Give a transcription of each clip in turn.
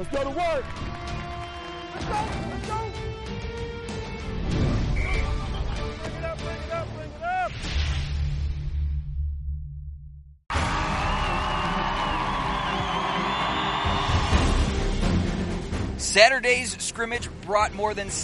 Let's go to work. Let's go. Let's go. Bring it up, bring it up, bring it up. Saturday's scrimmage brought more than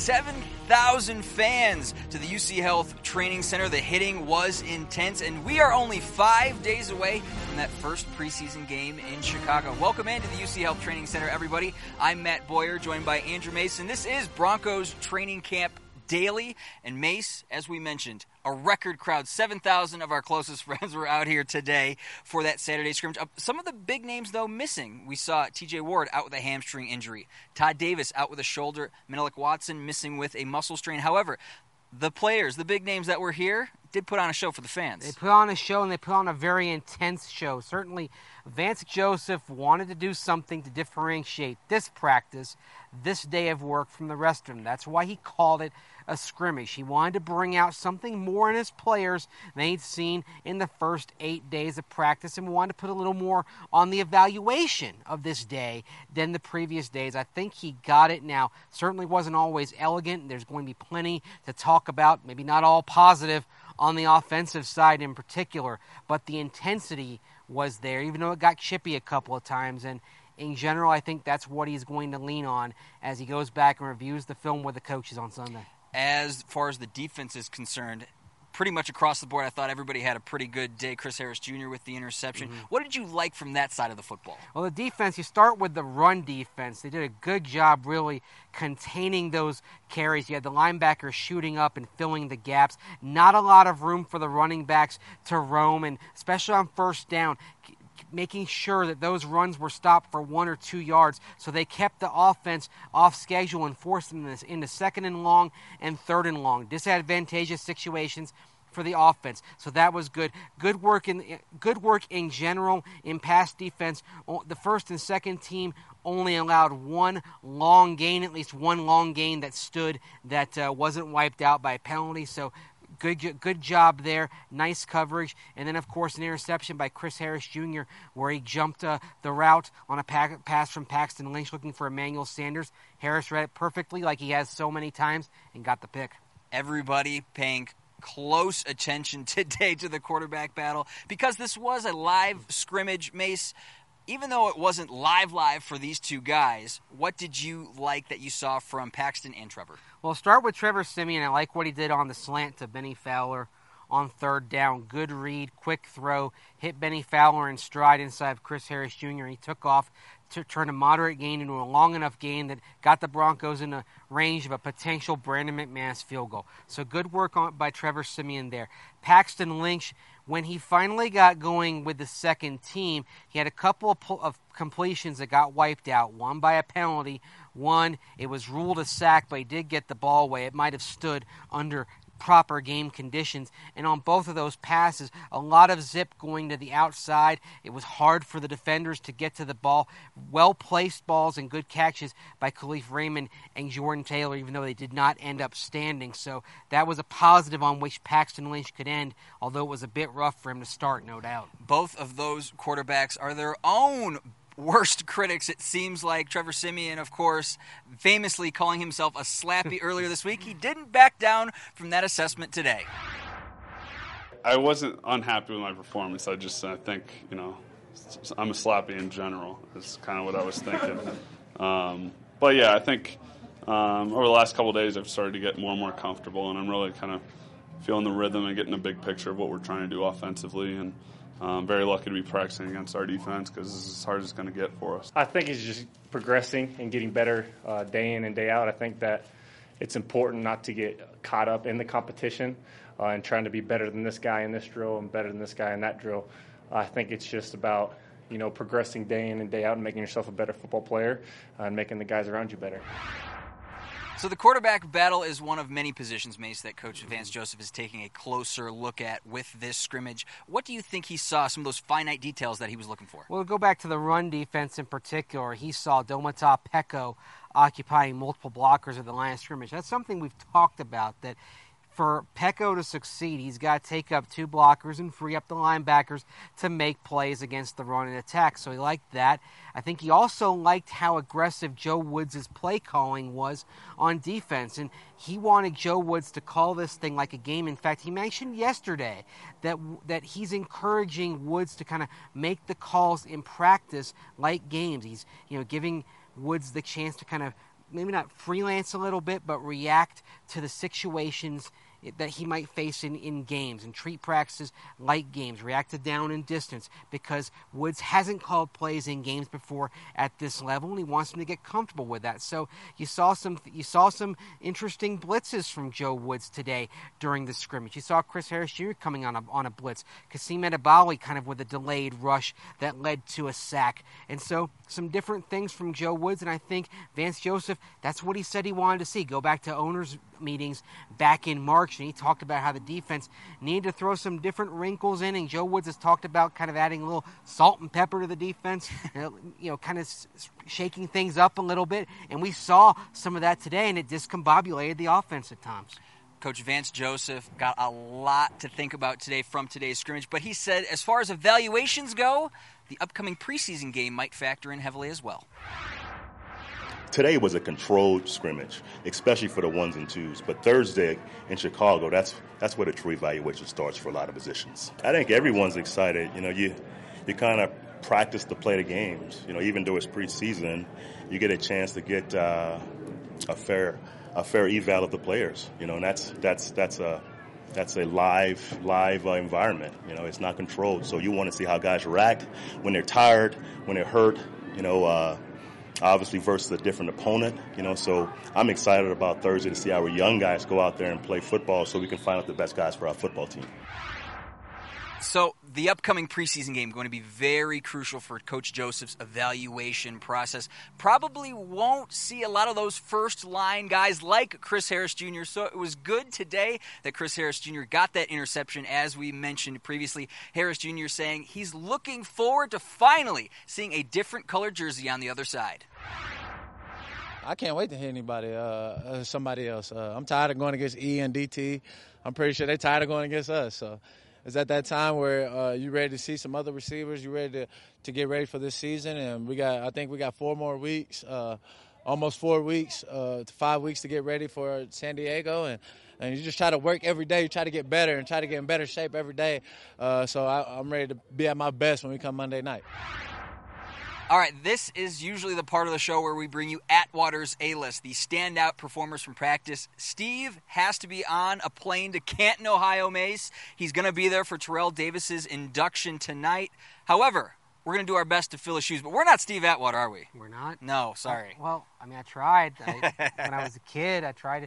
7,000 fans to the UC Health Training Center. The hitting was intense, and we are only 5 days away from that first preseason game in Chicago. Welcome into the UC Health Training Center, everybody. I'm Matt Boyer, joined by Andrew Mason. This is Broncos Training Camp Daily, and Mace, as we mentioned, a record crowd. 7,000 of our closest friends were out here today for that Saturday scrimmage. Some of the big names, though, missing. We saw T.J. Ward out with a hamstring injury. Todd Davis out with a shoulder. Menelik Watson missing with a muscle strain. However, the players, the big names that were here, did put on a show for the fans. They put on a show, and they put on a very intense show. Certainly, Vance Joseph wanted to do something to differentiate this practice, this day of work, from the rest of them. That's why he called it a scrimmage. He wanted to bring out something more in his players than he'd seen in the first 8 days of practice, and wanted to put a little more on the evaluation of this day than the previous days. I think he got it now. Certainly wasn't always elegant. There's going to be plenty to talk about, maybe not all positive on the offensive side in particular, but the intensity was there, even though it got chippy a couple of times. And in general, I think that's what he's going to lean on as he goes back and reviews the film with the coaches on Sunday. As far as the defense is concerned, pretty much across the board, I thought everybody had a pretty good day. Chris Harris Jr. with the interception. What did you like from that side of the football? Well, the defense, you start with the run defense. They did a good job really containing those carries. You had the linebackers shooting up and filling the gaps. Not a lot of room for the running backs to roam, and especially on first down, making sure that those runs were stopped for 1 or 2 yards, so they kept the offense off schedule and forced them into second and long and third and long. Disadvantageous situations for the offense. So that was good. Good work in general in pass defense. The first and second team only allowed one long gain, at least one long gain that stood, that wasn't wiped out by a penalty. So Good job there. Nice coverage. And then, of course, an interception by Chris Harris Jr. where he jumped the route on a pass from Paxton Lynch looking for Emmanuel Sanders. Harris read it perfectly like he has so many times and got the pick. Everybody paying close attention today to the quarterback battle because this was a live scrimmage. Mace, even though it wasn't live for these two guys, what did you like that you saw from Paxton and Trevor? Well, start with Trevor Siemian. I like what he did on the slant to Benny Fowler on third down. Good read, quick throw, hit Benny Fowler in stride inside of Chris Harris Jr. He took off to turn a moderate gain into a long enough gain that got the Broncos in the range of a potential Brandon McManus field goal. So good work by Trevor Siemian there. Paxton Lynch, when he finally got going with the second team, he had a couple of completions that got wiped out. One by a penalty. One, it was ruled a sack, but he did get the ball away. It might have stood under proper game conditions. And on both of those passes, a lot of zip going to the outside. It was hard for the defenders to get to the ball. Well-placed balls and good catches by Khalif Raymond and Jordan Taylor, even though they did not end up standing. So that was a positive on which Paxton Lynch could end, although it was a bit rough for him to start, no doubt. Both of those quarterbacks are their own worst critics, it seems like. Trevor Siemian, of course, famously calling himself a slappy earlier this week. He didn't back down from that assessment today. I wasn't unhappy with my performance. I think, I'm a slappy in general. Is kind of what I was thinking. But yeah, I think over the last couple of days I've started to get more and more comfortable, and I'm really kind of feeling the rhythm and getting a big picture of what we're trying to do offensively. And I'm very lucky to be practicing against our defense because this is as hard as it's going to get for us. I think he's just progressing and getting better day in and day out. I think that it's important not to get caught up in the competition and trying to be better than this guy in this drill and better than this guy in that drill. I think it's just about, progressing day in and day out and making yourself a better football player and making the guys around you better. So the quarterback battle is one of many positions, Mace, that Coach Vance Joseph is taking a closer look at with this scrimmage. What do you think he saw, some of those finite details that he was looking for? Well, go back to the run defense in particular. He saw Domata Peko occupying multiple blockers at the line of scrimmage. That's something we've talked about, that for Peko to succeed, he's got to take up 2 blockers and free up the linebackers to make plays against the run and attack. So he liked that. I think he also liked how aggressive Joe Woods' play calling was on defense, and he wanted Joe Woods to call this thing like a game. In fact, he mentioned yesterday that he's encouraging Woods to kind of make the calls in practice like games. He's giving Woods the chance to kind of maybe not freelance a little bit, but react to the situations that he might face in games and treat practices like games, react to down and distance, because Woods hasn't called plays in games before at this level, and he wants him to get comfortable with that. So you saw some interesting blitzes from Joe Woods today during the scrimmage. You saw Chris Harris Jr. coming on a blitz, Kasim Edebali kind of with a delayed rush that led to a sack, and so some different things from Joe Woods, and I think Vance Joseph, that's what he said he wanted to see. Go back to owners' meetings back in March, and he talked about how the defense needed to throw some different wrinkles in, and Joe Woods has talked about kind of adding a little salt and pepper to the defense, kind of shaking things up a little bit, and we saw some of that today, and it discombobulated the offense at times. Coach Vance Joseph got a lot to think about today from today's scrimmage, but he said as far as evaluations go, the upcoming preseason game might factor in heavily as well. Today was a controlled scrimmage, especially for the 1s and 2s. But Thursday in Chicago, that's where the true evaluation starts for a lot of positions. I think everyone's excited. You kind of practice to play the games. Even though it's preseason, you get a chance to get a fair eval of the players. And that's a live environment. It's not controlled. So you want to see how guys react when they're tired, when they're hurt. Obviously versus a different opponent, so I'm excited about Thursday to see our young guys go out there and play football so we can find out the best guys for our football team. So the upcoming preseason game going to be very crucial for Coach Joseph's evaluation process. Probably won't see a lot of those first-line guys like Chris Harris Jr., so it was good today that Chris Harris Jr. got that interception, as we mentioned previously. Harris Jr. saying he's looking forward to finally seeing a different colored jersey on the other side. I can't wait to hear somebody else. I'm tired of going against E and DT. I'm pretty sure they're tired of going against us, so it's at that time where you're ready to see some other receivers. You're ready to get ready for this season. And I think we got 4 more weeks, almost 4 weeks, 5 weeks to get ready for San Diego. And you just try to work every day. You try to get better and try to get in better shape every day. So I'm ready to be at my best when we come Monday night. All right, this is usually the part of the show where we bring you Atwater's A-List, the standout performers from practice. Steve has to be on a plane to Canton, Ohio, Mace. He's going to be there for Terrell Davis's induction tonight. However, we're going to do our best to fill his shoes, but we're not Steve Atwater, are we? We're not? No, sorry. I tried. When I was a kid,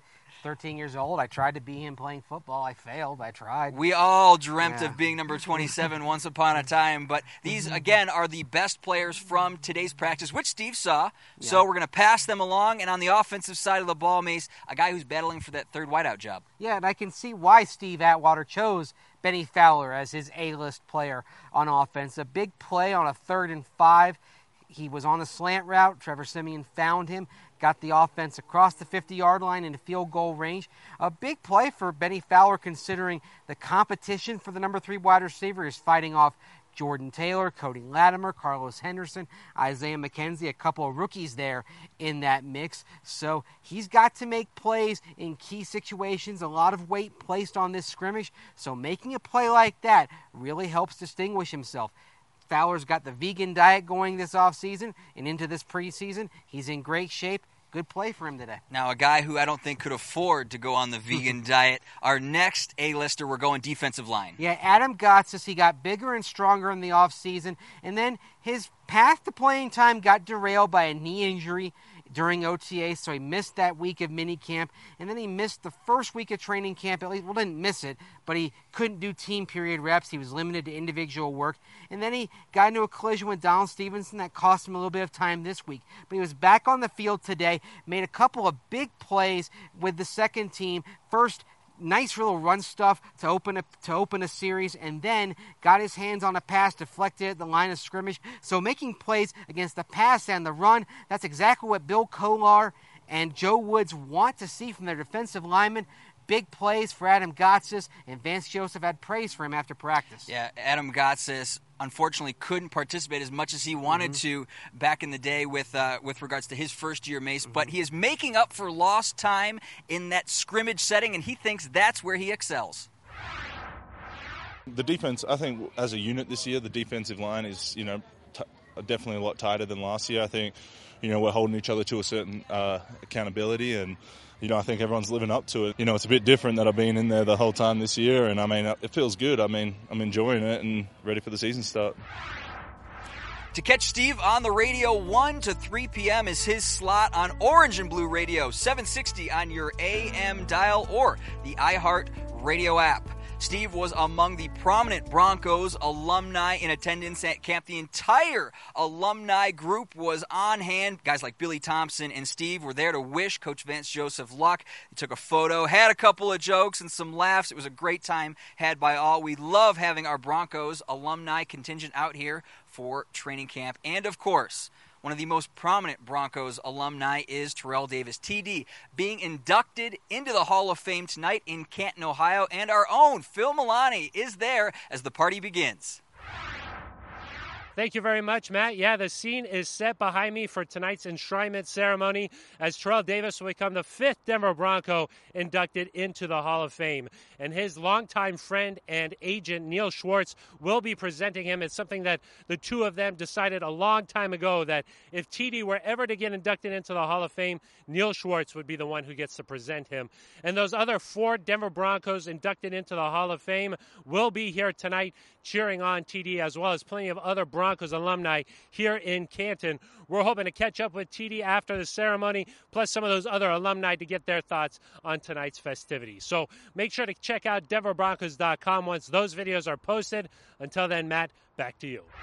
13 years old, I tried to be him playing football. I failed. I tried. We all dreamt of being number 27 once upon a time, but these, again, are the best players from today's practice, which Steve saw, so we're going to pass them along. And on the offensive side of the ball, Mace, a guy who's battling for that third wideout job. Yeah, and I can see why Steve Atwater chose Benny Fowler as his A-list player on offense. A big play on a 3rd and 5. He was on a slant route. Trevor Siemian found him, got the offense across the 50-yard line into field goal range. A big play for Benny Fowler considering the competition for the number 3 wide receiver is fighting off Jordan Taylor, Cody Latimer, Carlos Henderson, Isaiah McKenzie, a couple of rookies there in that mix. So he's got to make plays in key situations, a lot of weight placed on this scrimmage. So making a play like that really helps distinguish himself. Fowler's got the vegan diet going this offseason and into this preseason. He's in great shape. Good play for him today. Now, a guy who I don't think could afford to go on the vegan diet. Our next A-lister, we're going defensive line. Yeah, Adam Gotsis, he got bigger and stronger in the offseason, and then his path to playing time got derailed by a knee injury during OTA, so he missed that week of minicamp, and then he missed the first week of training camp. At least, well, didn't miss it, but he couldn't do team period reps. He was limited to individual work, and then he got into a collision with Donald Stevenson that cost him a little bit of time this week. But he was back on the field today, made a couple of big plays with the second team. First, nice little run stuff to open a series, and then got his hands on a pass deflected at the line of scrimmage. So making plays against the pass and the run, that's exactly what Bill Kolar and Joe Woods want to see from their defensive linemen. big plays for Adam Gotsis, and Vance Joseph had praise for him after practice. Yeah, Adam Gotsis unfortunately couldn't participate as much as he wanted to back in the day with regards to his first year Mace, but he is making up for lost time in that scrimmage setting, and he thinks that's where he excels. The defense, I think, as a unit this year, the defensive line is, definitely a lot tighter than last year. I think, we're holding each other to a certain accountability, and I think everyone's living up to it. It's a bit different that I've been in there the whole time this year, and it feels good. I'm enjoying it and ready for the season start. To catch Steve on the radio, 1 to 3 p.m. is his slot on Orange and Blue Radio, 760 on your AM dial or the iHeart Radio app. Steve was among the prominent Broncos alumni in attendance at camp. The entire alumni group was on hand. Guys like Billy Thompson and Steve were there to wish Coach Vance Joseph luck. They took a photo, had a couple of jokes and some laughs. It was a great time had by all. We love having our Broncos alumni contingent out here for training camp. And, of course, one of the most prominent Broncos alumni is Terrell Davis, TD, being inducted into the Hall of Fame tonight in Canton, Ohio, and our own Phil Milani is there as the party begins. Thank you very much, Matt. Yeah, the scene is set behind me for tonight's enshrinement ceremony as Terrell Davis will become the 5th Denver Bronco inducted into the Hall of Fame. And his longtime friend and agent, Neil Schwartz, will be presenting him. It's something that the two of them decided a long time ago, that if TD were ever to get inducted into the Hall of Fame, Neil Schwartz would be the one who gets to present him. And those other 4 Denver Broncos inducted into the Hall of Fame will be here tonight cheering on TD, as well as plenty of other Broncos alumni here in Canton. We're hoping to catch up with TD after the ceremony, plus some of those other alumni to get their thoughts on tonight's festivities. So make sure to check out DenverBroncos.com once those videos are posted. Until then, Matt, back to you.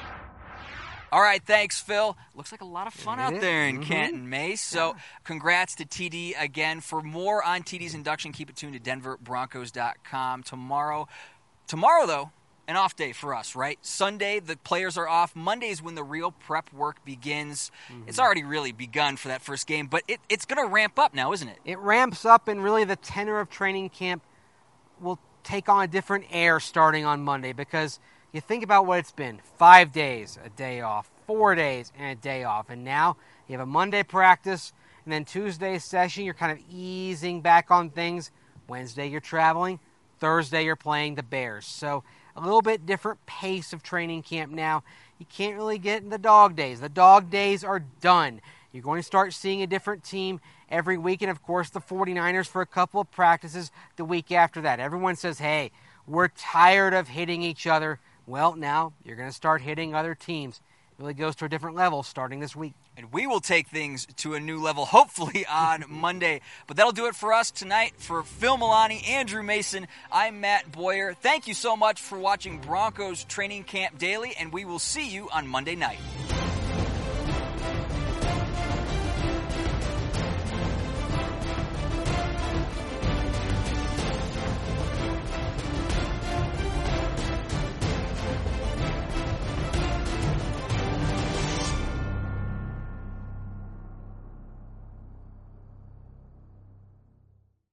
All right, thanks, Phil. Looks like a lot of fun out there in Canton, Mace. So congrats to TD again. For more on TD's induction, keep it tuned to DenverBroncos.com. Tomorrow, though, an off day for us, right? Sunday, the players are off. Monday is when the real prep work begins. It's already really begun for that first game, but it's going to ramp up now, isn't it? It ramps up, and really the tenor of training camp will take on a different air starting on Monday, because you think about what it's been. 5 days, a day off, 4 days, and a day off. And now you have a Monday practice, and then Tuesday session, you're kind of easing back on things. Wednesday, you're traveling. Thursday, you're playing the Bears. So a little bit different pace of training camp now. You can't really get in the dog days. The dog days are done. You're going to start seeing a different team every week, and, of course, the 49ers for a couple of practices the week after that. Everyone says, hey, we're tired of hitting each other. Well, now you're going to start hitting other teams. It really goes to a different level starting this week. And we will take things to a new level, hopefully, on Monday. But that'll do it for us tonight. For Phil Milani, Andrew Mason, I'm Matt Boyer. Thank you so much for watching Broncos Training Camp Daily, and we will see you on Monday night.